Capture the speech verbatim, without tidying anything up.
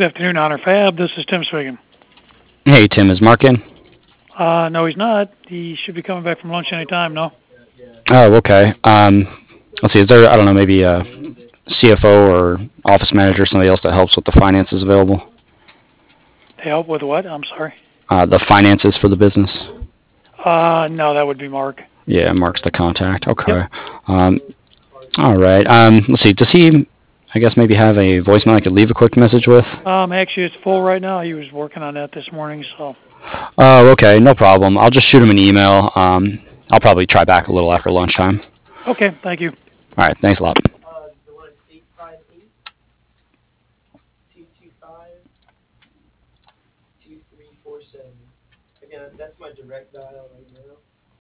Good afternoon, Honor Fab. This is Tim speaking. Hey, Tim, is Mark in? Uh, no, he's not. He should be coming back from lunch any time, no? Oh, okay. Um, let's see. Is there, I don't know, maybe a C F O or office manager, somebody else that helps with the finances available? Help with what? I'm sorry. Uh, the finances for the business? Uh, no, that would be Mark. Yeah, Mark's the contact. Okay. Yep. Um, all right. Um, let's see. Does he, I guess, maybe have a voicemail I could leave a quick message with? Um, actually, it's full right now. He was working on that this morning, so. Oh, okay. No problem. I'll just shoot him an email. Um, I'll probably try back a little after lunchtime. Okay, thank you. All right. Thanks a lot.